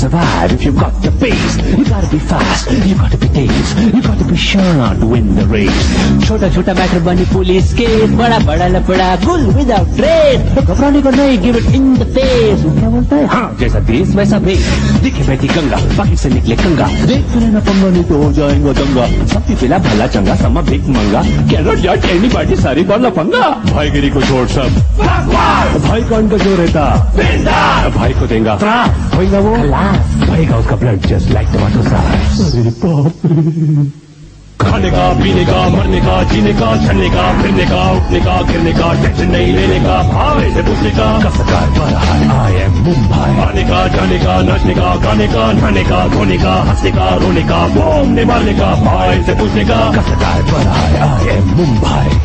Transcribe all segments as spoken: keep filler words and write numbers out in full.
survive if you got the pace. You gotta be fast, you gotta be dazed, you gotta be sure to win the race. छोटा छोटा matter बनी police case, बड़ा बड़ा लफड़ा गुल without trace. तो घबराने को नहीं, give it in the face. क्या बोलता है? हाँ, जैसा देश वैसा भेस. दिखे बैठी गंगा, बाकी से निकले कंगा. देख लेना पंगा नहीं तो हो जाएगा दंगा. सबकी पिला भला चंगा, समा भीख मंगा. कैनॉट जज एनीबॉडी, सारी बार लफंगा. भाईगिरी को छोड़ सब भाई कौन का जो रहता भाई को देगा होगा वो भाईगा उसका blood just like tomato sauce. खाने का, पीने का, मरने का, जीने का, चलने का, फिरने का, उठने का, गिरने का, टेंशन नहीं लेने का, भाई से पूछने का, कसकार पर आई एम मुंबई. आने का, जाने का, नाचने का, गाने का, नहाने का, धोने का, हंसने का, रोने का, बोलने मारने का, भाई से पूछने का, कसकार पर आई एम मुंबई.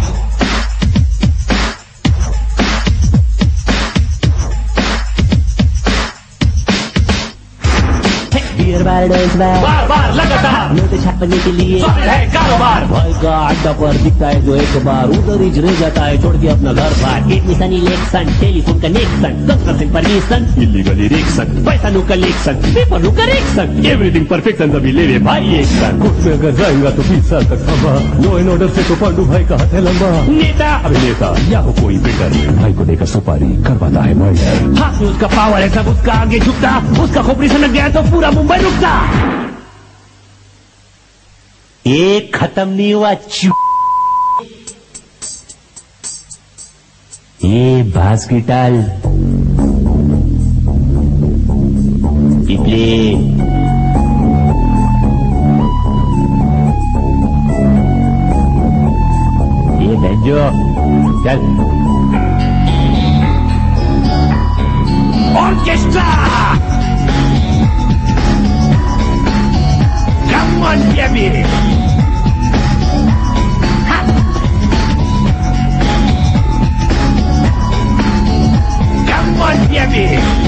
बार बार लगातार नोट छापने के लिए है कारोबार. भाई का अड्डा पर दिखता है जो एक बार उधर ही रह जाता है, छोड़ के अपना घर बार. Admission, election, telephone connection, construction permission, illegal erection, पैसा नु कलेक्शन, पेपर नु करेक्शन, एवरीथिंग परफेक्शन. तभी ले ले भाई एक सन. कोर्ट में अगर जाएगा तो बीस साल तक खबा. लो एंड ऑर्डर से तो पांडू भाई का हाथ है लंबा. नेता अभिनेता या हो कोई बेटर, भाई को देकर सुपारी करवाता है मर्डर. हाथ में उसका पावर है, सब उसका आगे झुकता. उसका खोपड़ी सनक गया तो पूरा मुंबई रुकता. एक खत्म नहीं हुआ चू. ये बास की टाल पिपले. ये बेंजो चल. Orchestra come on baby. Come on baby.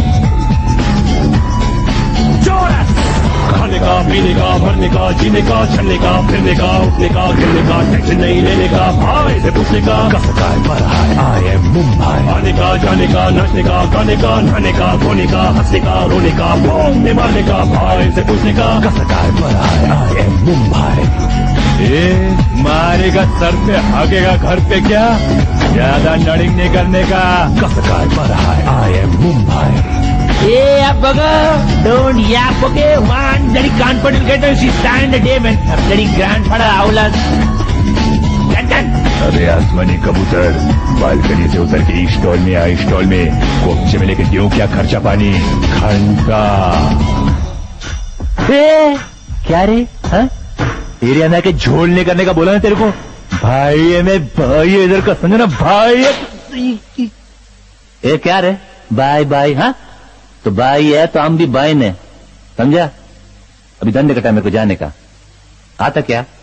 जोरस. खाने का, पीने का, भरने का, जीने का, चलने का, फिरने का, उठने का, गिरने का, टेंशन नहीं लेने का, भाई से पूछने का, कसकार पर आई एम मुंबई. आने का, जाने का, नाचने का, गाने का, नहाने का, धोने का, हंसने का, रोने का, बोलने मारने का, भाई से पूछने का, कसकार पर आई एम मुंबई. ए मारेगा सर पे, हागेगा घर पे क्या, ज्यादा नड़िंग नहीं करने का. कसकार पर आई एम मुंबई. ए अब don't yap okay one bloody confident getter she stand a day when her bloody grandfather howlers. अरे आसमानी कबूतर, बालकनी से उतर के स्टॉल में आ. स्टॉल में कोपचे में लेके दियो क्या खर्चा पानी. घंटा ए क्या रे, हाँ एरिया में आके झोल नहीं करने का बोला ना तेरे को. भाई है मैं भाई इधर का समझो ना भाई. ए क्या रे बाय बाय. हाँ तो भाई है तो हम भी भाई ने, समझा. अभी धंधे का टाइम मेरे को जाने का. आता क्या